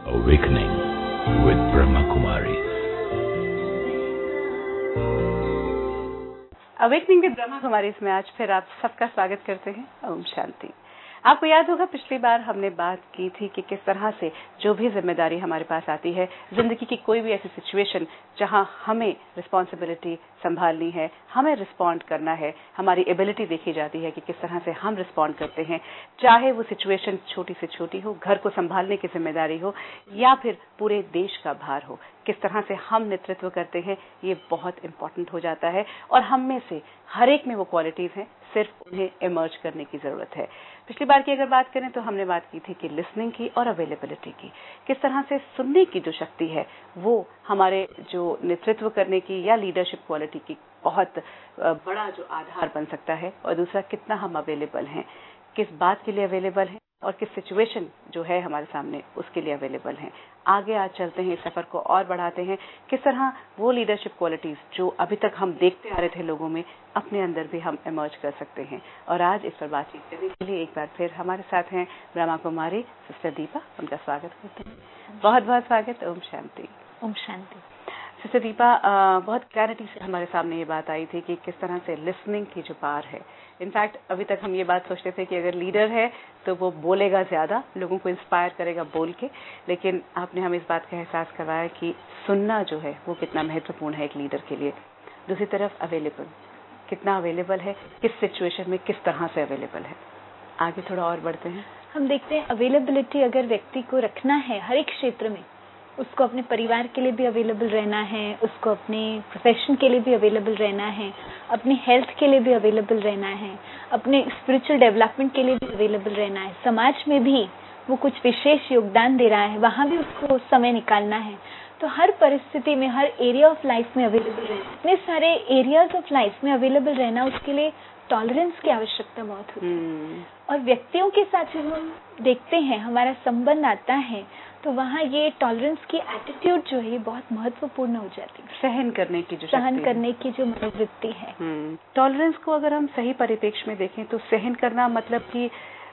Awakening with Brahma Kumaris. Awakening with Brahma Kumaris में आज फिर आप सबका स्वागत करते हैं। ओम शांति। आपको याद होगा पिछली बार हमने बात की थी कि किस तरह से जो भी जिम्मेदारी हमारे पास आती है, जिंदगी की कोई भी ऐसी सिचुएशन जहां हमें रिस्पॉन्सिबिलिटी संभालनी है, हमें रिस्पॉन्ड करना है, हमारी एबिलिटी देखी जाती है कि किस तरह से हम रिस्पॉन्ड करते हैं, चाहे वो सिचुएशन छोटी से छोटी हो, घर को संभालने की जिम्मेदारी हो या फिर पूरे देश का भार हो, किस तरह से हम नेतृत्व करते हैं, ये बहुत इंपॉर्टेंट हो जाता है। और हम में से हर एक में वो क्वालिटीज हैं, सिर्फ उन्हें इमर्ज करने की जरूरत है। पिछली बार की अगर बात करें तो हमने बात की थी कि लिसनिंग की और अवेलेबिलिटी की, किस तरह से सुनने की जो शक्ति है वो हमारे जो नेतृत्व करने की या लीडरशिप क्वालिटी की बहुत बड़ा जो आधार बन सकता है। और दूसरा, कितना हम अवेलेबल हैं, किस बात के लिए अवेलेबल हैं और किस सिचुएशन जो है हमारे सामने उसके लिए अवेलेबल हैं। आगे आज चलते हैं, इस सफर को और बढ़ाते हैं, किस तरह वो लीडरशिप क्वालिटीज जो अभी तक हम देखते आ रहे थे लोगों में, अपने अंदर भी हम इमर्ज कर सकते हैं। और आज इस पर बातचीत करने के लिए एक बार फिर हमारे साथ हैं ब्रह्मा कुमारी सिस्टर दीपा। उनका स्वागत करते हैं। बहुत बहुत स्वागत। ओम शांति। ओम शांति। सिस्टर दीपा, बहुत क्लैरिटी से हमारे सामने ये बात आई थी कि किस तरह से लिसनिंग की जो पावर है। इनफैक्ट अभी तक हम ये बात सोचते थे कि अगर लीडर है तो वो बोलेगा ज्यादा, लोगों को इंस्पायर करेगा बोल के, लेकिन आपने हमें इस बात का एहसास करवाया कि सुनना जो है वो कितना महत्वपूर्ण है एक लीडर के लिए। दूसरी तरफ अवेलेबल, कितना अवेलेबल है, किस सिचुएशन में किस तरह से अवेलेबल है। आगे थोड़ा और बढ़ते हैं। हम देखते हैं अवेलेबिलिटी अगर व्यक्ति को रखना है हर एक क्षेत्र में, उसको अपने परिवार के लिए भी अवेलेबल रहना है, उसको अपने प्रोफेशन के लिए भी अवेलेबल रहना है, अपनी हेल्थ के लिए भी अवेलेबल रहना है, अपने स्पिरिचुअल डेवलपमेंट के लिए भी अवेलेबल रहना है, समाज में भी वो कुछ विशेष योगदान दे रहा है, वहाँ भी उसको समय निकालना है। तो हर परिस्थिति में, हर एरिया ऑफ लाइफ में अवेलेबल रहना, इतने सारे एरियाज ऑफ लाइफ में अवेलेबल रहना, उसके लिए टॉलरेंस की आवश्यकता बहुत होती है। और व्यक्तियों के साथ जब हम देखते हैं, हमारा संबंध आता है, तो वहाँ ये टॉलरेंस की एटीट्यूड जो है बहुत महत्वपूर्ण हो जाती है। सहन करने की जो मनोवृत्ति है। टॉलरेंस को अगर हम सही परिप्रेक्ष्य में देखें तो सहन करना मतलब कि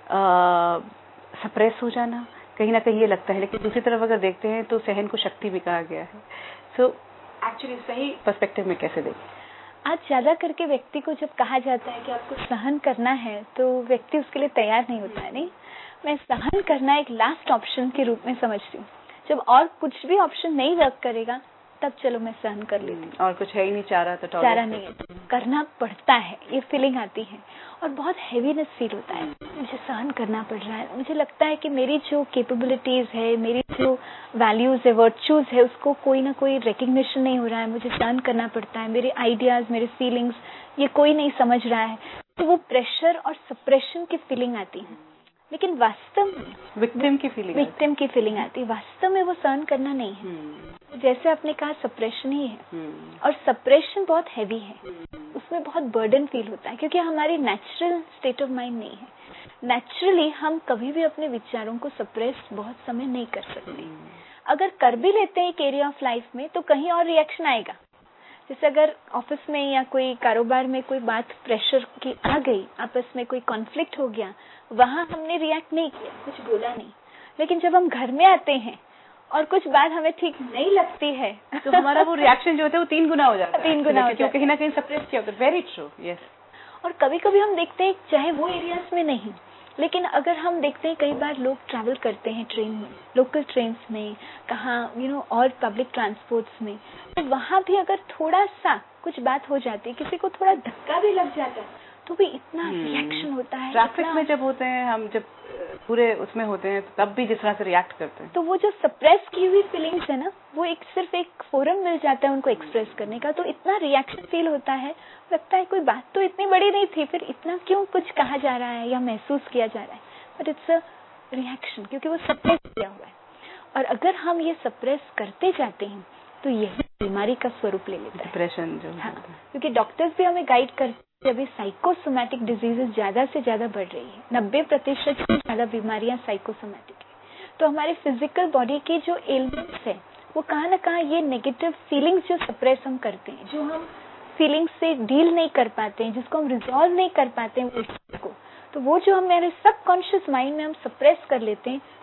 सप्रेस हो जाना, कहीं ना कहीं ये लगता है। लेकिन दूसरी तरफ अगर देखते हैं तो सहन को शक्ति भी कहा गया है। सो एक्चुअली सही पर्सपेक्टिव में कैसे देखें? आज ज्यादा करके व्यक्ति को जब कहा जाता है कि आपको सहन करना है तो व्यक्ति उसके लिए तैयार नहीं होता है। नहीं, मैं सहन करना एक लास्ट ऑप्शन के रूप में समझती हूँ। जब और कुछ भी ऑप्शन नहीं वर्क करेगा तब चलो मैं सहन कर लेती हूँ। और कुछ है ही नहीं, चारा नहीं है, करना पड़ता है, ये फीलिंग आती है और बहुत हेवीनेस फील होता है। मुझे सहन करना पड़ रहा है, मुझे लगता है कि मेरी जो कैपेबिलिटीज है, मेरी जो वैल्यूज है, वर्च्यूज है, उसको कोई ना कोई रिकग्निशन नहीं हो रहा है, मुझे सहन करना पड़ता है, मेरे आइडियाज, मेरे फीलिंग्स ये कोई नहीं समझ रहा है। तो वो प्रेशर और सप्रेशन की फीलिंग आती है। लेकिन वास्तव में विक्टिम की फीलिंग आती है। वास्तव में वो सहन करना नहीं है। जैसे आपने कहा, सप्रेशन ही है। और सप्रेशन बहुत हैवी है, उसमें बहुत बर्डन फील होता है, क्योंकि हमारी नेचुरल स्टेट ऑफ माइंड नहीं है। नेचुरली हम कभी भी अपने विचारों को सप्रेस बहुत समय नहीं कर सकते। अगर कर भी लेते हैं एक एरिया ऑफ लाइफ में तो कहीं और रिएक्शन आएगा। जैसे अगर ऑफिस में या कोई कारोबार में कोई बात प्रेशर की आ गई, आपस में कोई कॉन्फ्लिक्ट हो गया, वहां हमने रिएक्ट नहीं किया, कुछ बोला नहीं। लेकिन जब हम घर में आते हैं और कुछ बात हमें ठीक नहीं लगती है तो हमारा वो रिएक्शन जो होता है वो 3 गुना हो जाता है। 3 गुना हो जाता है, कहीं ना कहीं सप्रेस किया होता है। Very true, yes. और कभी कभी हम देखते हैं, चाहे वो एरियाज में नहीं, लेकिन अगर हम देखते हैं कई बार लोग ट्रैवल करते हैं ट्रेन में, लोकल ट्रेन में, कहाँ और पब्लिक ट्रांसपोर्ट्स में, तो वहाँ भी अगर थोड़ा सा कुछ बात हो जाती है, किसी को थोड़ा धक्का भी लग जाता है, तो भी इतना रिएक्शन होता है। ट्रैफिक में जब होते हैं हम, जब पूरे उसमें होते हैं, तब भी जिस तरह से रिएक्ट करते हैं, तो वो जो सप्रेस की हुई फीलिंग्स है ना, वो सिर्फ एक फोरम मिल जाता है उनको एक्सप्रेस करने का, तो इतना रिएक्शन फील होता है। लगता है कोई बात तो इतनी बड़ी नहीं थी, फिर इतना क्यों कुछ कहा जा रहा है या महसूस किया जा रहा है। बट इट्स अ रिएक्शन, क्योंकि वो सप्रेस किया हुआ है। और अगर हम ये सप्रेस करते जाते हैं तो यही बीमारी का स्वरूप ले लेता है, डिप्रेशन जो। हाँ, क्योंकि डॉक्टर्स भी हमें गाइड करते हैं। अभी साइकोसोमैटिक डिजीजेस ज्यादा से ज्यादा बढ़ रही है, 90% से ज्यादा बीमारियां साइकोसोमैटिक है। तो हमारे फिजिकल बॉडी के जो एलिमेंट्स है, वो कहाँ ना कहाँ ये नेगेटिव फीलिंग्स जो सप्रेस हम करते हैं, जो हम फीलिंग्स से डील नहीं कर पाते हैं, जिसको हम रिजॉल्व नहीं कर पाते हैं, तो वो जो हमारे सबकॉन्शियस माइंड में हम सप्रेस कर लेते हैं,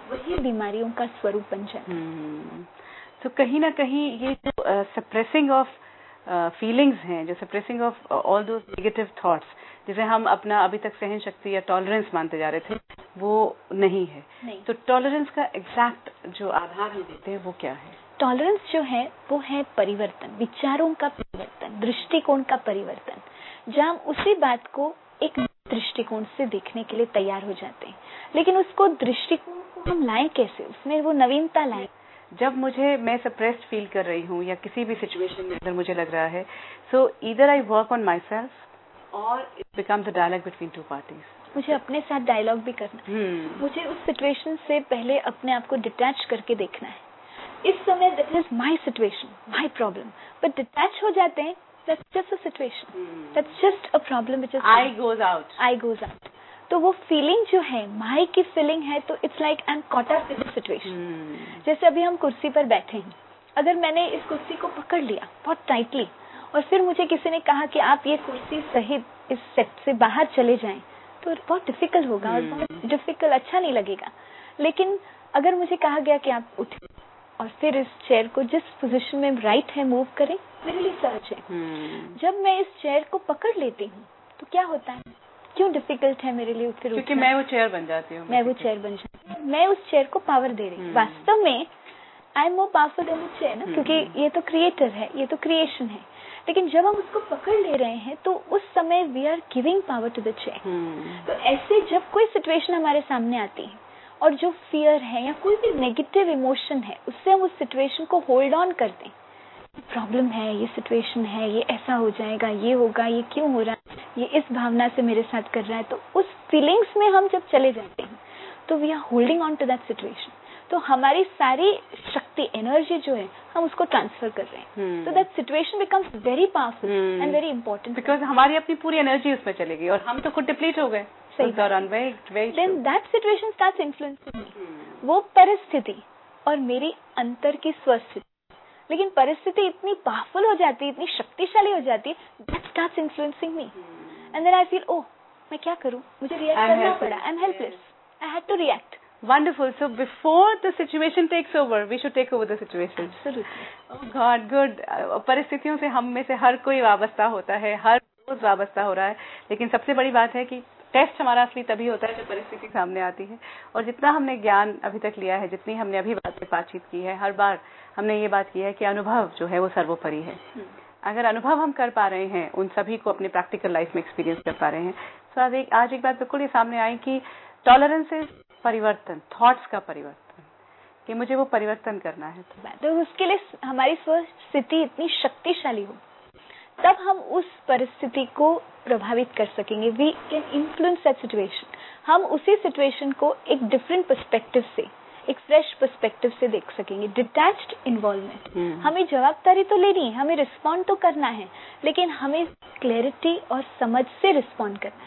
वही बीमारियों का स्वरूप बन जाता है। तो कहीं ना कहीं ये जो सप्रेसिंग ऑफ फीलिंग्स हैं, जो suppressing of all those negative thoughts, जिसे हम अपना अभी तक सहन शक्ति या टॉलरेंस मानते जा रहे थे, वो नहीं है। तो टॉलरेंस का एग्जैक्ट जो आधार हम देते हैं वो क्या है? टॉलरेंस जो है वो है परिवर्तन, विचारों का परिवर्तन, दृष्टिकोण का परिवर्तन, जहाँ हम उसी बात को एक दृष्टिकोण से देखने के लिए तैयार हो जाते हैं। लेकिन उसको दृष्टिकोण को हम लाएं कैसे, उसमें वो नवीनता लाएं। जब मैं सप्रेस्ड फील कर रही हूँ या किसी भी सिचुएशन में अगर मुझे लग रहा है, so either I work on my self और it becomes a dialogue between two parties. मुझे अपने साथ डायलॉग भी करना है। मुझे उस सिचुएशन से पहले अपने आप को डिटैच करके देखना है। इस समय that is my situation, my problem, but detach हो जाते हैं, that's just a situation, that's just a problem which is I goes out. तो वो फीलिंग जो है, माई की फीलिंग है, तो it's like I am caught up in the situation. जैसे अभी हम कुर्सी पर बैठे हैं, अगर मैंने इस कुर्सी को पकड़ लिया बहुत टाइटली और फिर मुझे किसी ने कहा कि आप ये कुर्सी सहित इस सेट से बाहर चले जाएं, तो बहुत डिफिकल्ट होगा और बहुत डिफिकल्ट, अच्छा नहीं लगेगा। लेकिन अगर मुझे कहा गया कि आप उठे और फिर इस चेयर को जिस पोजीशन में राइट है मूव करें, मेरे लिए सहज है। जब मैं इस चेयर को पकड़ लेती हूँ तो क्या होता है, क्यों डिफिकल्ट है मेरे लिए फिर क्योंकि मैं वो चेयर बन जाती हूँ। मैं वो चेयर बन जाती हूँ, मैं उस चेयर को पावर दे रही हूँ। वास्तव में I am more powerful than the chair ना, क्योंकि ये तो क्रिएटर है, ये तो क्रिएशन है। लेकिन जब हम उसको पकड़ ले रहे हैं तो उस समय we are giving power to the chair. तो ऐसे जब कोई सिचुएशन हमारे सामने आती है और जो फियर है या कोई भी नेगेटिव इमोशन है, उससे हम उस सिचुएशन को होल्ड ऑन करते हैं। प्रॉब्लम है, ये सिचुएशन है, ये ऐसा हो जाएगा, ये होगा, ये क्यों हो रहा है, ये इस भावना से मेरे साथ कर रहा है। तो उस फीलिंग्स में हम जब चले जाते हैं तो we are holding on to that situation. तो हमारी सारी शक्ति, एनर्जी जो है, हम उसको ट्रांसफर कर रहे हैं। तो that situation becomes very powerful and very important, because हमारी अपनी पूरी एनर्जी उसमें चलेगी और हम तो खुद डिप्लीट हो गए। सही दौरान then that situation starts influencing me. वो परिस्थिति और मेरी अंतर की स्वस्थिति, लेकिन परिस्थिति इतनी पावरफुल हो जाती है, इतनी शक्तिशाली हो जाती है, that starts influencing me and then I feel, oh मैं क्या करूं, मुझे रिएक्ट करना पड़ा, I am helpless, I had to react. Wonderful. So before the situation takes over, we should take over the situation. Absolutely. Oh God, good. परिस्थितियों से हम में से हर कोई वाबस्ता होता है, हर रोज वाबस्ता हो रहा है, लेकिन सबसे बड़ी बात है कि टेस्ट हमारा असली तभी होता है जब परिस्थिति सामने आती है। और जितना हमने ज्ञान अभी तक लिया है, जितनी हमने अभी बातचीत की है, हर बार हमने ये बात की है कि अनुभव जो है वो सर्वोपरि है। अगर अनुभव हम कर पा रहे हैं, उन सभी को अपने प्रैक्टिकल लाइफ में एक्सपीरियंस कर पा रहे हैं, तो आज एक बात बिल्कुल ये सामने आई कि टॉलरेंस इज परिवर्तन, थॉट्स का परिवर्तन, कि मुझे वो परिवर्तन करना है। तो उसके लिए हमारी स्थिति इतनी शक्तिशाली हो, तब हम उस परिस्थिति को प्रभावित कर सकेंगे। We can influence that situation. हम उसी सिचुएशन को एक डिफरेंट पर्सपेक्टिव से, एक फ्रेश पर्सपेक्टिव से देख सकेंगे। Detached involvement. हमें जवाबदारी तो लेनी है, हमें रिस्पॉन्ड तो करना है, लेकिन हमें क्लैरिटी और समझ से रिस्पॉन्ड करना है।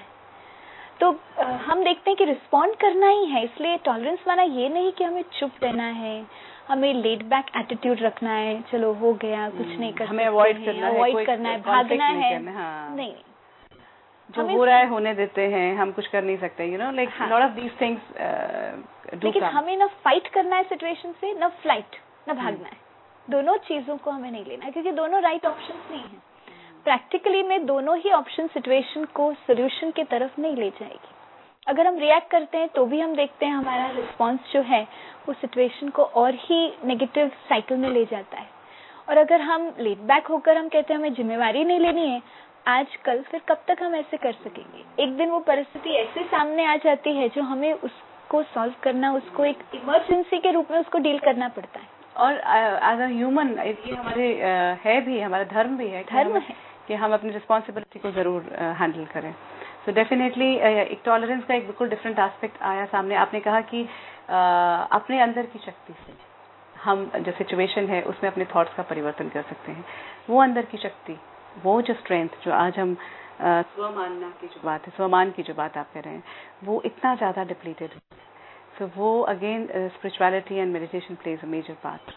तो हम देखते हैं कि रिस्पॉन्ड करना ही है, इसलिए टॉलरेंस माना ये नहीं कि हमें चुप रहना है, हमें लेड बैक एटीट्यूड रखना है, चलो हो गया, कुछ नहीं करना, हमें अवॉइड करना है, भागना है। नहीं, जो हो रहा है होने देते हैं, हम कुछ कर नहीं सकते, you know, like lot of these things. लेकिन हमें न फाइट करना है सिचुएशन से, न फ्लाइट, न भागना है। दोनों चीजों को हमें नहीं लेना है, क्योंकि दोनों राइट ऑप्शंस नहीं है। प्रैक्टिकली में दोनों ही ऑप्शन सिचुएशन को सोल्यूशन की तरफ नहीं ले जाएगी। अगर हम रिएक्ट करते हैं तो भी हम देखते हैं हमारा रिस्पांस जो है वो सिचुएशन को और ही नेगेटिव साइकिल में ले जाता है। और अगर हम लेट बैक होकर हम कहते हैं हमें जिम्मेवारी नहीं लेनी है आज कल, फिर कब तक हम ऐसे कर सकेंगे? एक दिन वो परिस्थिति ऐसे सामने आ जाती है जो हमें उसको सॉल्व करना, उसको एक इमरजेंसी के रूप में उसको डील करना पड़ता है। और एज अ ह्यूमन ये हमारे है भी, हमारा धर्म भी है, धर्म है कि हम अपनी रिस्पॉन्सिबिलिटी को जरूर हैंडल करें। सो डेफिनेटली एक टॉलरेंस का एक बिल्कुल डिफरेंट एस्पेक्ट आया सामने। आपने कहा कि अपने अंदर की शक्ति से हम जो सिचुएशन है उसमें अपने थॉट्स का परिवर्तन कर सकते हैं। वो अंदर की शक्ति, वो जो स्ट्रेंथ जो आज हम स्वमानना की जो बात है, स्वमान की जो बात आप कह रहे हैं, वो इतना ज्यादा डिप्लीटेड है। सो वो again spirituality and meditation plays a major part.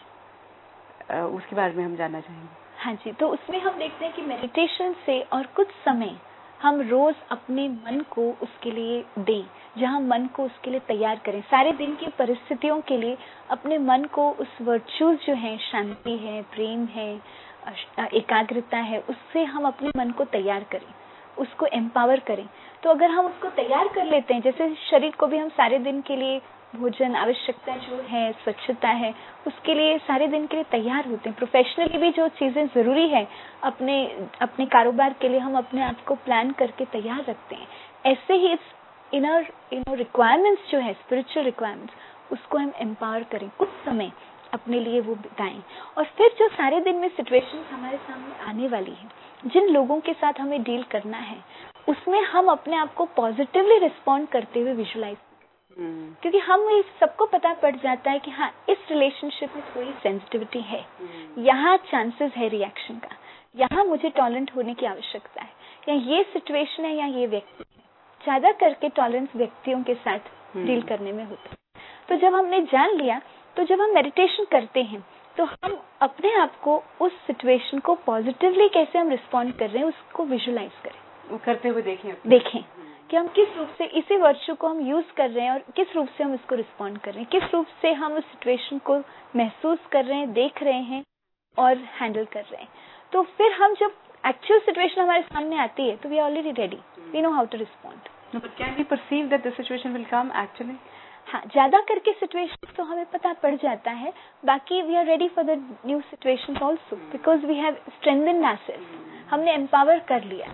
उसके बारे में हम जानना चाहेंगे। हाँ जी, तो उसमें हम देखते हैं कि मेडिटेशन से और कुछ समय हम रोज अपने मन को उसके लिए दें, जहाँ मन को उसके लिए तैयार करें। सारे दिन की परिस्थितियों के लिए अपने मन को उस वर्चूज जो है, शांति है, प्रेम है, एकाग्रता है, उससे हम अपने मन को तैयार करें, उसको एम्पावर करें। तो अगर हम उसको तैयार कर लेते हैं, जैसे शरीर को भी हम सारे दिन के लिए भोजन, आवश्यकता जो है, स्वच्छता है, उसके लिए सारे दिन के लिए तैयार होते हैं। प्रोफेशनली भी जो चीजें जरूरी है अपने कारोबार के लिए, हम अपने आप को प्लान करके तैयार रखते हैं। ऐसे ही इनर रिक्वायरमेंट्स जो है, स्पिरिचुअल रिक्वायरमेंट्स, उसको हम एम्पावर करें, कुछ समय अपने लिए वो बिताएं। और फिर जो सारे दिन में सिचुएशंस हमारे सामने आने वाली है, जिन लोगों के साथ हमें डील करना है, उसमें हम अपने आप को पॉजिटिवली रिस्पॉन्ड करते हुए विजुलाइज, क्योंकि हम सबको पता पड़ जाता है कि हाँ, इस रिलेशनशिप में थोड़ी सेंसिटिविटी है, यहाँ चांसेस है रिएक्शन का, यहाँ मुझे टॉलरेंट होने की आवश्यकता है, या ये सिचुएशन है, या ये व्यक्ति है। ज्यादा करके टॉलरेंस व्यक्तियों के साथ डील करने में होता है। तो जब हमने जान लिया, तो जब हम मेडिटेशन करते हैं, तो हम अपने आप को उस सिचुएशन को पॉजिटिवली कैसे हम रिस्पॉन्ड कर रहे हैं, उसको विजुलाइज करें, वो करते हुए देखें कि हम किस रूप से इसी वर्चू को हम यूज कर रहे हैं और किस रूप से हम इसको रिस्पॉन्ड कर रहे हैं, किस रूप से हम उस सिचुएशन को महसूस कर रहे हैं, देख रहे हैं और हैंडल कर रहे हैं। तो फिर हम जब एक्चुअल सिचुएशन हमारे सामने आती है, तो we are already ready, we know how to respond. But can we perceive that the situation will come actually? हाँ, ज्यादा करके सिचुएशन तो हमें पता पड़ जाता है, बाकी we are ready for the new situation also, because we have strengthened ourself, हमने एम्पावर कर लिया।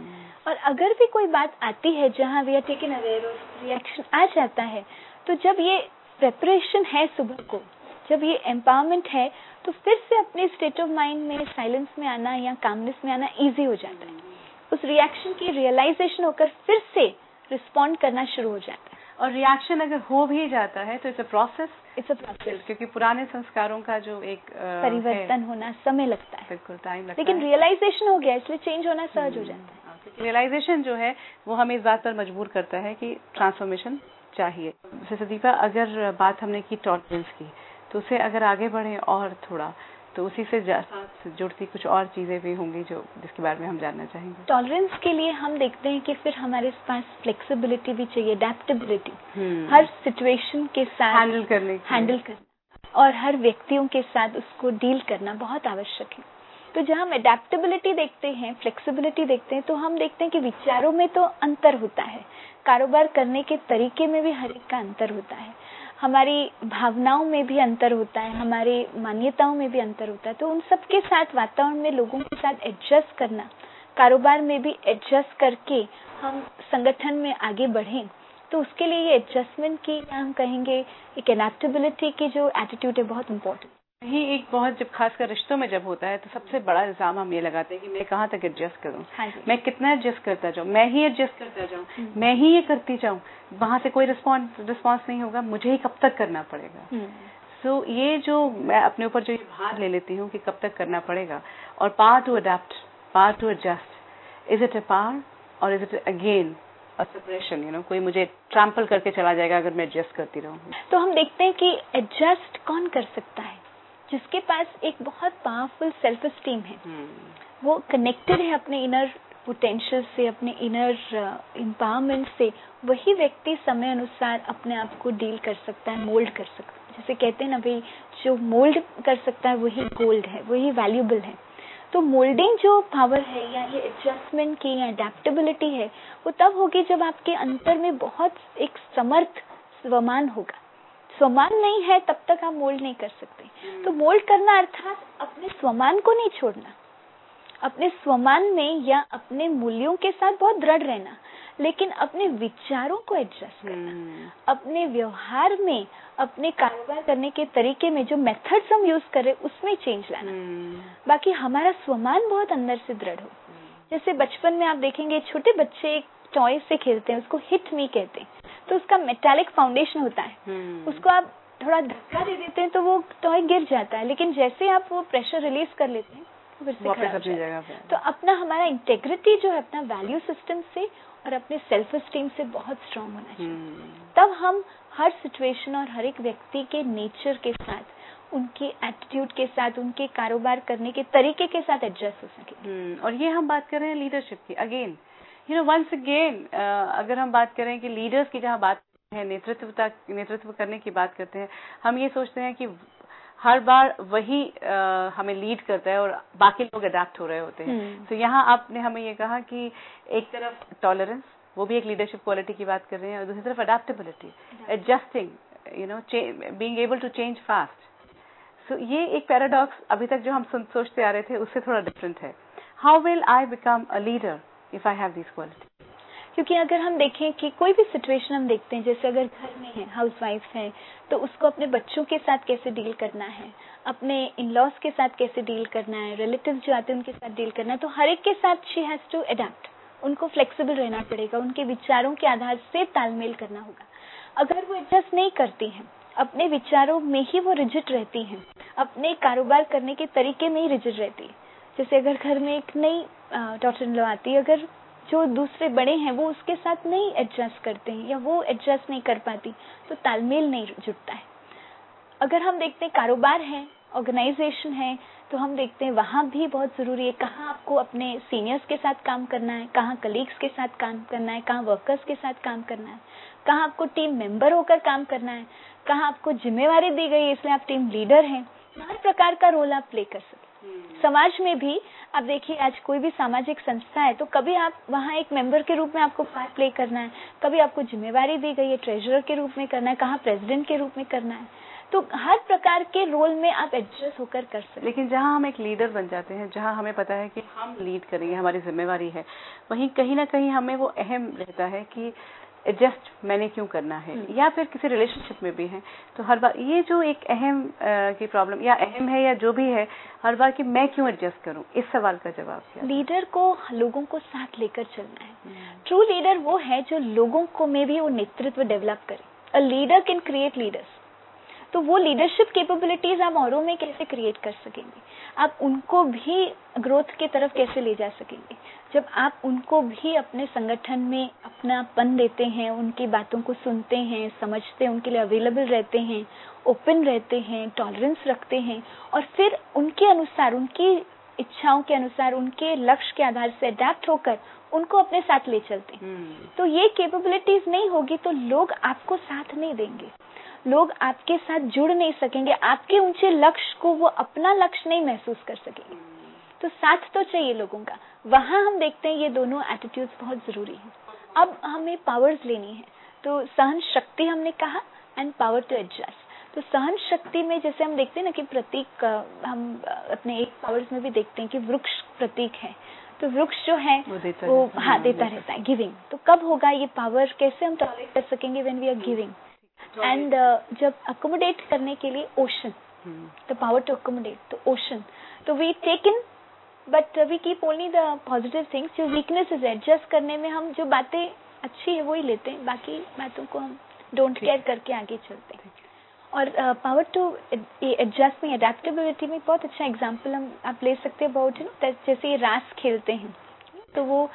और अगर भी कोई बात आती है जहाँ वी आर टेकन अवेयर और रिएक्शन आ जाता है, तो जब ये प्रेपरेशन है सुबह को, जब ये एम्पावरमेंट है, तो फिर से अपने स्टेट ऑफ माइंड में साइलेंस में आना या कामनेस में आना इजी हो जाता है। उस रिएक्शन की रियलाइजेशन होकर फिर से रिस्पॉन्ड करना शुरू हो जाता है। और रिएक्शन अगर हो भी जाता है तो इट्स अ प्रोसेस, क्योंकि पुराने संस्कारों का जो एक परिवर्तन होना समय लगता है, बिल्कुल टाइम लगता है, लेकिन रियलाइजेशन हो गया, इसलिए चेंज होना सहज हो जाता है। रियलाइजेशन जो है वो हमें इस बात पर मजबूर करता है कि ट्रांसफॉर्मेशन चाहिए। जैसे दीपा, अगर बात हमने की टॉलरेंस की, तो उसे अगर आगे बढ़े और थोड़ा, तो उसी से जुड़ती कुछ और चीजें भी होंगी जो जिसके बारे में हम जानना चाहेंगे। टॉलरेंस के लिए हम देखते हैं कि फिर हमारे पास फ्लेक्सिबिलिटी भी चाहिए, अडेप्टेबिलिटी, हर सिचुएशन के साथ हैंडल करना और हर व्यक्तियों के साथ उसको डील करना बहुत आवश्यक है। तो जहाँ हम अडेप्टेबिलिटी देखते हैं, फ्लेक्सिबिलिटी देखते हैं, तो हम देखते हैं कि विचारों में तो अंतर होता है, कारोबार करने के तरीके में भी हर एक का अंतर होता है, हमारी भावनाओं में भी अंतर होता है, हमारी मान्यताओं में भी अंतर होता है। तो उन सब के साथ वातावरण में लोगों के साथ एडजस्ट करना, कारोबार में भी एडजस्ट करके हम संगठन में आगे बढ़ें, तो उसके लिए ये एडजस्टमेंट की, हम कहेंगे एक एडेप्टेबिलिटी की जो एटीट्यूड है, बहुत इम्पोर्टेंट। यही एक बहुत, जब खासकर रिश्तों में जब होता है, तो सबसे बड़ा इल्जाम हम ये लगाते हैं कि मैं कहाँ तक एडजस्ट करूँ, मैं कितना एडजस्ट करता जाऊँ, मैं ही एडजस्ट करता जाऊँ, मैं ही ये करती जाऊँ, वहाँ से कोई रिस्पॉन्स नहीं होगा, मुझे ही कब तक करना पड़ेगा। सो ये जो मैं अपने ऊपर जो ये भार ले लेती हूँ कि कब तक करना पड़ेगा, और power to adapt, power to adjust, is it a power और is it again a separation? कोई मुझे ट्रैम्पल करके चला जाएगा अगर मैं एडजस्ट करती रहूँ। तो हम देखते हैं कि एडजस्ट कौन कर सकता है? जिसके पास एक बहुत पावरफुल सेल्फ एस्टीम है, वो कनेक्टेड है अपने इनर पोटेंशियल से, अपने इनर एम्पावरमेंट से, वही व्यक्ति समय अनुसार अपने आप को डील कर सकता है, मोल्ड कर सकता है। जैसे कहते हैं ना भाई, जो मोल्ड कर सकता है वही गोल्ड है, वही वैल्यूएबल है। तो मोल्डिंग जो पावर है, या ये एडजस्टमेंट की या अडेप्टेबिलिटी है, वो तब होगी जब आपके अंतर में बहुत एक समर्थ स्वमान होगा। स्वमान नहीं है तब तक आप मोल्ड नहीं कर सकते। तो मोल्ड करना अर्थात अपने स्वमान को नहीं छोड़ना, अपने स्वमान में या अपने मूल्यों के साथ बहुत दृढ़ रहना, लेकिन अपने विचारों को एडजस्ट करना, अपने व्यवहार में, अपने कारोबार करने के तरीके में जो मेथड्स हम यूज कर रहे हैं उसमें चेंज लाना। बाकी हमारा स्वमान बहुत अंदर से दृढ़ हो। जैसे बचपन में आप देखेंगे छोटे बच्चे एक टॉय से खेलते हैं, उसको हिट मी कहते हैं, तो उसका मेटालिक फाउंडेशन होता है, उसको आप थोड़ा धक्का दे देते हैं तो वो टॉय गिर जाता है, लेकिन जैसे आप वो प्रेशर रिलीज कर लेते हैं तो फिर से वापस अपनी जगह पे। तो अपना हमारा इंटेग्रिटी जो है अपना वैल्यू सिस्टम से और अपने सेल्फ एस्टीम से बहुत स्ट्रांग होना चाहिए। तब हम हर सिचुएशन और हर एक व्यक्ति के नेचर के साथ, उनके एटीट्यूड के साथ, उनके कारोबार करने के तरीके के साथ एडजस्ट हो सके। और ये हम बात कर रहे हैं लीडरशिप की, अगेन वंस अगेन अगर हम बात करें कि लीडर्स की जहाँ बात है, नेतृत्व करने की बात करते हैं, हम ये सोचते हैं कि हर बार वही हमें लीड करता है और बाकी लोग अडेप्ट हो रहे होते हैं। तो यहाँ आपने हमें ये कहा कि एक तरफ टॉलरेंस, वो भी एक लीडरशिप क्वालिटी की बात कर रहे हैं, और दूसरी तरफ adaptability, adjusting, being able to change fast. So ये एक पैराडॉक्स अभी तक जो हम सोचते आ रहे थे उससे थोड़ा डिफरेंट है। How will I become a leader if I have this quality? क्योंकि अगर हम देखें कि कोई भी सिचुएशन हम देखते हैं, जैसे अगर घर में है, हाउसवाइफ है, तो उसको अपने बच्चों के साथ कैसे डील करना है, अपने इन-लॉज के साथ कैसे डील करना है, रिलेटिव्स जो आते हैं उनके साथ डील करना है, तो हर एक के साथ शी हैज टू अडैप्ट। उनको फ्लेक्सिबल रहना पड़ेगा, उनके विचारों के आधार से तालमेल करना होगा। अगर वो एडजस्ट नहीं करती हैं, अपने विचारों में ही वो रिजिड रहती हैं, अपने कारोबार करने के तरीके में ही रिजिड रहती है। जैसे अगर घर में एक नई डॉटर इन लॉ आती है, अगर जो दूसरे बड़े हैं वो उसके साथ नहीं एडजस्ट करते हैं या वो एडजस्ट नहीं कर पाती, तो तालमेल नहीं जुटता है। अगर हम देखते हैं कारोबार है, ऑर्गेनाइजेशन है, तो हम देखते हैं वहाँ भी बहुत जरूरी है कहाँ आपको अपने सीनियर्स के साथ काम करना है, कहाँ कलीग्स के साथ काम करना है, कहाँ वर्कर्स के साथ काम करना है, कहाँ आपको टीम मेंबर होकर काम करना है, कहाँ आपको जिम्मेवारी दी गई है इसलिए आप टीम लीडर हैं। हर प्रकार का रोल आप प्ले कर सकते। समाज में भी आप देखिए, आज कोई भी सामाजिक संस्था है तो कभी आप वहाँ एक मेंबर के रूप में आपको पार्ट प्ले करना है, कभी आपको जिम्मेवारी दी गई है ट्रेजरर के रूप में करना है, कहाँ प्रेसिडेंट के रूप में करना है। तो हर प्रकार के रोल में आप एडजस्ट होकर कर सकते हैं। लेकिन जहाँ हम एक लीडर बन जाते हैं, जहाँ हमें पता है कि हम लीड करेंगे, हमारी जिम्मेवारी है, वहीं कहीं ना कहीं हमें वो अहम रहता है कि एडजस्ट मैंने क्यों करना है। या फिर किसी रिलेशनशिप में भी है तो हर बार ये जो एक अहम की प्रॉब्लम या अहम है या जो भी है, हर बार कि मैं क्यों एडजस्ट करूं, इस सवाल का जवाब क्या? लीडर को लोगों को साथ लेकर चलना है। ट्रू लीडर वो है जो लोगों को में भी वो नेतृत्व डेवलप करे। A leader can create leaders. तो वो लीडरशिप कैपेबिलिटीज आप औरों में कैसे क्रिएट कर सकेंगे, आप उनको भी ग्रोथ की तरफ कैसे ले जा सकेंगे, जब आप उनको भी अपने संगठन में अपनापन देते हैं, उनकी बातों को सुनते हैं, समझते हैं, उनके लिए अवेलेबल रहते हैं, ओपन रहते हैं, टॉलरेंस रखते हैं, और फिर उनके अनुसार, उनकी इच्छाओं के अनुसार, उनके लक्ष्य के आधार से अडैप्ट होकर उनको अपने साथ ले चलते हैं। तो ये कैपेबिलिटीज नहीं होगी तो लोग आपको साथ नहीं देंगे, लोग आपके साथ जुड़ नहीं सकेंगे, आपके ऊंचे लक्ष्य को वो अपना लक्ष्य नहीं महसूस कर सकेंगे। तो साथ तो चाहिए लोगों का। वहाँ हम देखते हैं ये दोनों एटीट्यूड्स बहुत जरूरी हैं। अब हमें पावर्स लेनी है, तो सहन शक्ति हमने कहा एंड पावर टू एडजस्ट। तो सहन शक्ति में जैसे हम देखते हैं ना कि प्रतीक, हम अपने एक पावर्स में भी देखते हैं कि वृक्ष प्रतीक है, तो वृक्ष जो है वो देता रहता है, गिविंग। तो कब होगा ये पावर, कैसे हम टॉलरेट कर सकेंगे when we are giving. And जब अकोमोडेट करने के लिए ocean, the power to accommodate, तो ओशन, तो we take in but we keep only the positive things. जो वीकनेसेस एडजस्ट करने में हम जो बातें अच्छी है वही लेते हैं, बाकी बातों को हम डोंट केयर करके आगे चलते हैं। और पावर टू एडजस्ट में, एडेप्टेबिलिटी में बहुत अच्छा एग्जांपल आप ले सकते हैं अबाउट जैसे ये रास खेलते हैं, तो वो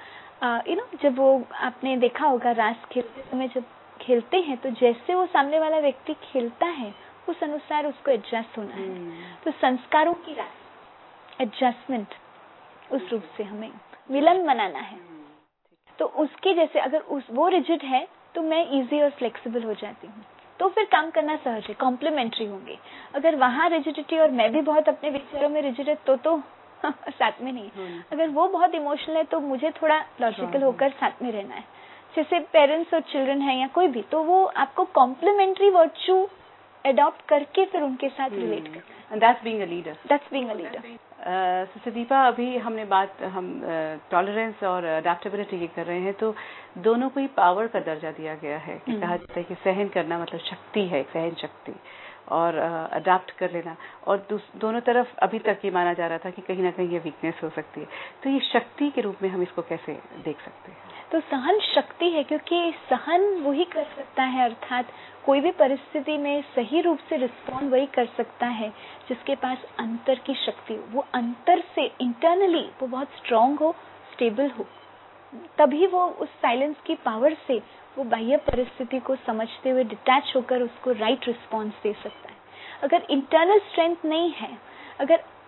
जब वो आपने देखा होगा रास खेलते समय जब खेलते हैं तो जैसे वो सामने वाला व्यक्ति खेलता है उस अनुसार उसको एडजस्ट होना है। तो संस्कारों की रास, एडजस्टमेंट, उस रूप से हमें मिलन मनाना है। तो उसके जैसे अगर वो रिजिड है तो मैं इजी और फ्लेक्सिबल हो जाती हूँ, तो फिर काम करना सहज है, कॉम्प्लीमेंट्री होंगे। अगर वहाँ रिजिडिटी और मैं भी बहुत अपने विचारों में रिजिड है तो साथ में नहीं। अगर वो बहुत इमोशनल है तो मुझे थोड़ा लॉजिकल होकर साथ में रहना है। जैसे पेरेंट्स और चिल्ड्रन है या कोई भी, तो वो आपको कॉम्प्लीमेंट्री वर्च्यू अडॉप्ट करके फिर उनके साथ रिलेट करना है। That's being a leader, that's being a leader. Sudipa, अभी हमने बात हम टॉलरेंस और अडेप्टेबिलिटी की कर रहे हैं, तो दोनों को ही पावर का दर्जा दिया गया है कि कहा जाता है कि सहन करना मतलब शक्ति है, सहन शक्ति, और अडेप्ट कर लेना, और दोनों तरफ अभी तक ये माना जा रहा था कि कहीं ना कहीं ये वीकनेस हो सकती है। तो ये शक्ति के रूप में हम इसको कैसे देख सकते हैं? तो सहन शक्ति है, क्योंकि सहन वही कर सकता है, अर्थात कोई भी परिस्थिति में सही रूप से रिस्पॉन्ड वही कर सकता है जिसके पास अंतर की शक्ति हो, वो अंतर से इंटरनली वो बहुत स्ट्रांग हो, स्टेबल हो, तभी वो उस साइलेंस की पावर से वो बाह्य परिस्थिति को समझते हुए डिटैच होकर उसको राइट रिस्पॉन्स दे सकता है। अगर इंटरनल स्ट्रेंथ नहीं है, अगर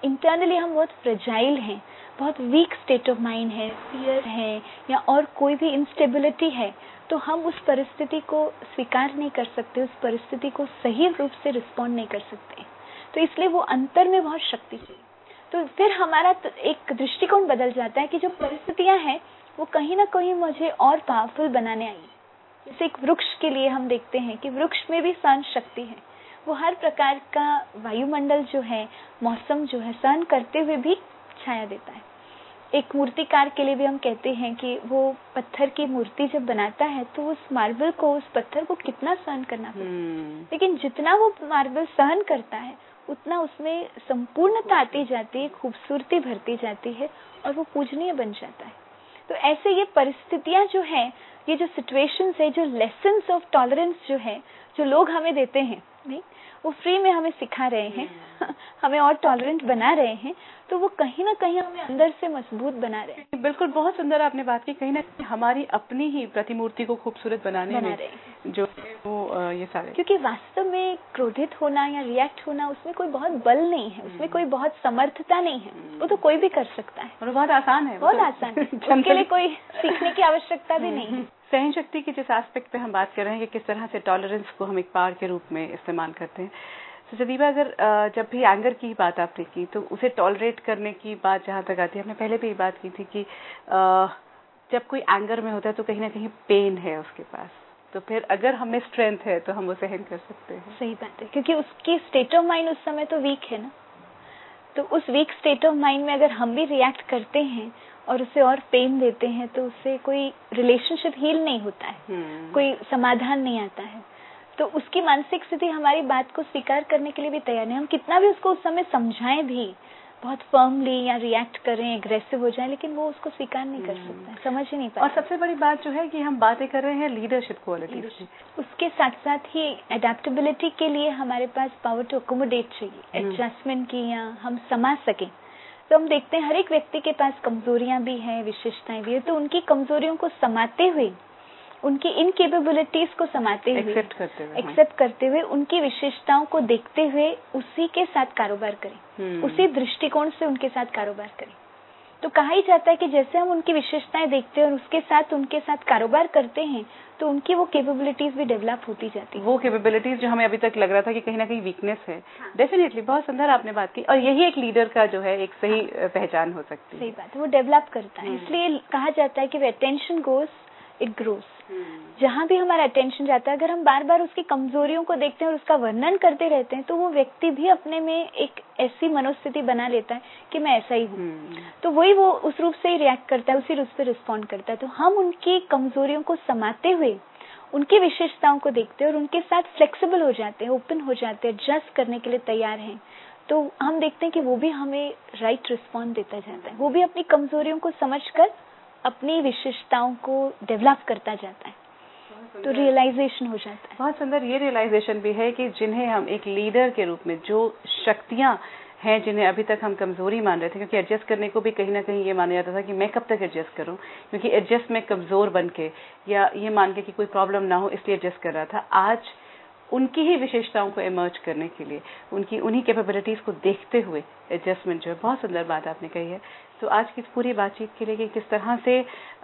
इंटरनली हम बहुत फ्रेजाइल हैं, बहुत वीक स्टेट ऑफ माइंड है, फियर है या और कोई भी इंस्टेबिलिटी है, तो हम उस परिस्थिति को स्वीकार नहीं कर सकते, उस परिस्थिति को सही रूप से रिस्पॉन्ड नहीं कर सकते। तो इसलिए वो अंतर में बहुत शक्ति चाहिए। तो फिर हमारा एक दृष्टिकोण बदल जाता है कि जो परिस्थितियां हैं वो कहीं ना कहीं मुझे और पावरफुल बनाने आई। जैसे एक वृक्ष के लिए हम देखते हैं कि वृक्ष में भी सहन शक्ति है, वो हर प्रकार का वायुमंडल जो है, मौसम जो है, सहन करते हुए भी छाया देता है। एक मूर्तिकार के लिए भी हम कहते हैं कि वो पत्थर की मूर्ति जब बनाता है तो उस मार्बल को, उस पत्थर को कितना सहन करना पड़ता है, लेकिन जितना वो मार्बल सहन करता है उतना उसमें संपूर्णता आती जाती है, खूबसूरती भरती जाती है और वो पूजनीय बन जाता है। तो ऐसे ये परिस्थितियां जो है, ये जो सिचुएशंस है, जो लेसन्स ऑफ टॉलरेंस जो है, जो लोग हमें देते हैं, नहीं, वो फ्री में हमें सिखा रहे हैं, हमें और टॉलरेंट बना रहे हैं, तो वो कहीं ना कहीं हमें अंदर से मजबूत बना रहे हैं। बिल्कुल, बहुत सुंदर आपने बात की। कहीं ना कहीं हमारी अपनी ही प्रतिमूर्ति को खूबसूरत बनाने में जो वो ये सारे, क्योंकि वास्तव में क्रोधित होना या रिएक्ट होना, उसमें कोई बहुत बल नहीं है, उसमें कोई बहुत समर्थता नहीं है, वो तो कोई भी कर सकता है और बहुत आसान है, बहुत आसान है, उसके लिए कोई सीखने की आवश्यकता भी नहीं है। सहन शक्ति की जिस एस्पेक्ट पे हम बात कर रहे हैं कि किस तरह से टॉलरेंस को हम एक पावर के रूप में इस्तेमाल करते हैं, तो जदीबा अगर जब भी एंगर की बात आपने की तो उसे टॉलरेट करने की बात जहाँ तक आती है, हमने पहले भी ये बात की थी कि जब कोई एंगर में होता है तो कहीं ना कहीं पेन है उसके पास, तो फिर अगर हमें स्ट्रेंथ है तो हम वो सहन कर सकते हैं। सही बात है, क्योंकि उसकी स्टेट ऑफ माइंड उस समय तो वीक है ना, तो उस वीक स्टेट ऑफ माइंड में अगर हम भी रिएक्ट करते हैं और उसे और पेन देते हैं तो उससे कोई रिलेशनशिप हील नहीं होता है, कोई समाधान नहीं आता है। तो उसकी मानसिक स्थिति हमारी बात को स्वीकार करने के लिए भी तैयार नहीं। हम कितना भी उसको उस समय समझाएं भी, बहुत फर्मली या रिएक्ट करें, एग्रेसिव हो जाए, लेकिन वो उसको स्वीकार नहीं कर सकता है, समझ ही नहीं पाता। और सबसे बड़ी बात जो है कि हम बातें कर रहे हैं लीडरशिप क्वालिटीज की, उसके साथ साथ ही एडेप्टेबिलिटी के लिए हमारे पास पावर टू अकोमोडेट चाहिए, एडजस्टमेंट की, या हम समझ सकें। तो हम देखते हैं हर एक व्यक्ति के पास कमजोरियां भी हैं, विशेषताएं भी है, तो उनकी कमजोरियों को समाते हुए, उनकी इनकेपेबिलिटीज को समाते हुए, एक्सेप्ट करते हुए, उनकी विशेषताओं को देखते हुए उसी के साथ कारोबार करें, उसी दृष्टिकोण से उनके साथ कारोबार करें। तो कहा ही जाता है कि जैसे हम उनकी विशेषताएं देखते हैं और उनके साथ कारोबार करते हैं तो उनकी वो कैपेबिलिटीज भी डेवलप होती जाती है। वो कैपेबिलिटीज जो हमें अभी तक लग रहा था कि कहीं ना कहीं वीकनेस है, डेफिनेटली बहुत सुंदर आपने बात की, और यही एक लीडर का जो है एक सही पहचान हो सकती है। सही बात है, वो डेवलप करता है। इसलिए कहा जाता है कि अटेंशन गोज इट ग्रोस। जहाँ भी हमारा अटेंशन जाता है, अगर हम बार बार उसकी कमजोरियों को देखते हैं और उसका वर्णन करते रहते हैं तो वो व्यक्ति भी अपने में एक ऐसी मनोस्थिति बना लेता है कि मैं ऐसा ही हूँ, तो वही वो उस रूप से ही रिएक्ट करता है, उसी रूप से रिस्पॉन्ड करता है। तो हम उनकी कमजोरियों को समाते हुए उनकी विशेषताओं को देखते हैं और उनके साथ फ्लेक्सिबल हो जाते हैं, ओपन हो जाते हैं, एडजस्ट करने के लिए तैयार हैं, तो हम देखते हैं कि वो भी हमें राइट रिस्पॉन्ड देता जाता है, वो भी अपनी कमजोरियों को समझकर अपनी विशेषताओं को डेवलप करता जाता है, तो रियलाइजेशन हो जाता है। बहुत सुंदर ये रियलाइजेशन भी है कि जिन्हें हम एक लीडर के रूप में, जो शक्तियां हैं जिन्हें अभी तक हम कमजोरी मान रहे थे, क्योंकि एडजस्ट करने को भी कहीं ना कहीं ये माना जाता था कि मैं कब तक एडजस्ट करूं, क्योंकि एडजस्ट में कमजोर बन के या ये मान के कि कोई प्रॉब्लम ना हो इसलिए एडजस्ट कर रहा था। आज उनकी ही विशेषताओं को इमर्ज करने के लिए, उनकी उन्हीं कैपेबिलिटीज को देखते हुए एडजस्टमेंट जो है, बहुत सुंदर बात आपने कही है। तो आज की पूरी बातचीत के लिए कि किस तरह से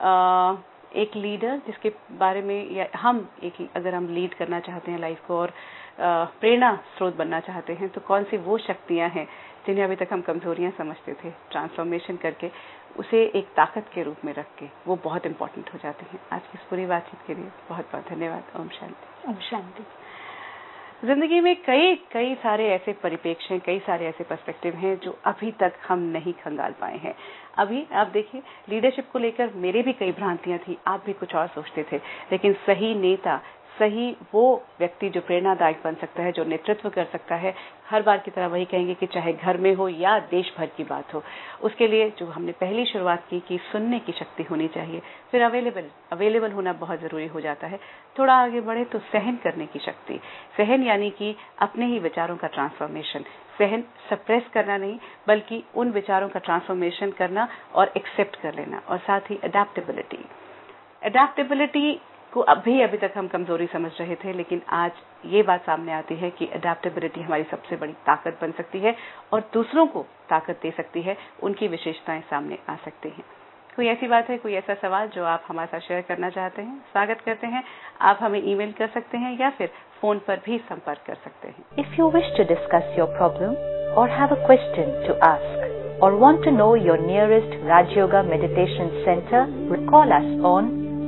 एक लीडर जिसके बारे में, या हम अगर हम लीड करना चाहते हैं लाइफ को और प्रेरणा स्रोत बनना चाहते हैं, तो कौन सी वो शक्तियां हैं जिन्हें अभी तक हम कमजोरियां समझते थे, ट्रांसफॉर्मेशन करके उसे एक ताकत के रूप में रख के वो बहुत इंपॉर्टेंट हो जाती हैं। आज की इस पूरी बातचीत के लिए बहुत बहुत धन्यवाद। ओम शांति। ओम शांति। जिंदगी में कई सारे ऐसे परिप्रेक्ष्य हैं, कई सारे ऐसे पर्सपेक्टिव हैं जो अभी तक हम नहीं खंगाल पाए हैं। अभी आप देखिए, लीडरशिप को लेकर मेरे भी कई भ्रांतियां थी, आप भी कुछ और सोचते थे, लेकिन सही नेता, सही वो व्यक्ति जो प्रेरणादायक बन सकता है, जो नेतृत्व कर सकता है, हर बार की तरह वही कहेंगे कि चाहे घर में हो या देश भर की बात हो, उसके लिए जो हमने पहली शुरुआत की कि सुनने की शक्ति होनी चाहिए, फिर अवेलेबल होना बहुत जरूरी हो जाता है। थोड़ा आगे बढ़े तो सहन करने की शक्ति, सहन यानी कि अपने ही विचारों का ट्रांसफॉर्मेशन, सहन सप्रेस करना नहीं बल्कि उन विचारों का ट्रांसफॉर्मेशन करना और एक्सेप्ट कर लेना, और साथ ही अडेप्टेबिलिटी को अभी तक हम कमजोरी समझ रहे थे, लेकिन आज ये बात सामने आती है कि अडेप्टेबिलिटी हमारी सबसे बड़ी ताकत बन सकती है और दूसरों को ताकत दे सकती है, उनकी विशेषताएं सामने आ सकती हैं। कोई ऐसी बात है, कोई ऐसा सवाल जो आप हमारे साथ शेयर करना चाहते हैं? स्वागत करते हैं। आप हमें ईमेल कर सकते हैं या फिर फोन पर भी संपर्क कर सकते हैं। If you wish to discuss your problem or have a question to ask or want to know your nearest Raj Yoga Meditation Center, call us on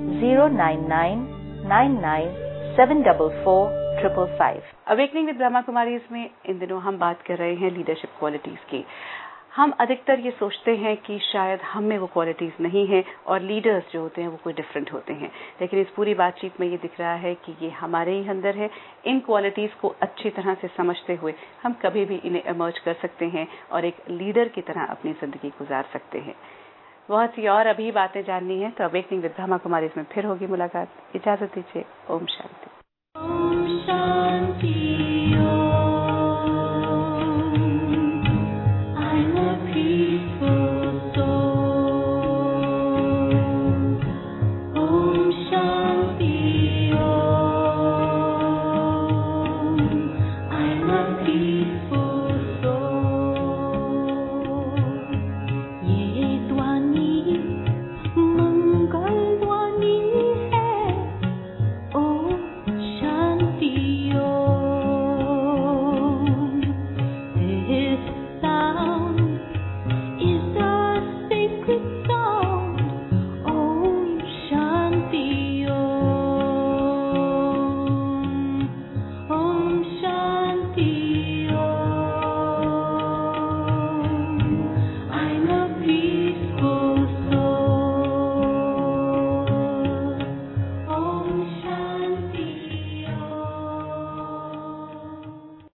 09999744555. Awakening with Brahma Kumaris में इन दिनों हम बात कर रहे हैं लीडरशिप क्वालिटीज की। हम अधिकतर ये सोचते हैं कि शायद हम में वो क्वालिटीज नहीं है और लीडर्स जो होते हैं वो कोई डिफरेंट होते हैं, लेकिन इस पूरी बातचीत में ये दिख रहा है कि ये हमारे ही अंदर है। इन क्वालिटीज को अच्छी तरह से समझते हुए हम कभी भी इन्हें इमर्ज कर सकते हैं और एक लीडर की तरह अपनी जिंदगी गुजार सकते हैं। बहुत सी और अभी बातें जाननी है तो अवेकनिंग विद ब्रह्मा कुमारीज में फिर होगी मुलाकात। इजाजत दीजिए। ओम शांति।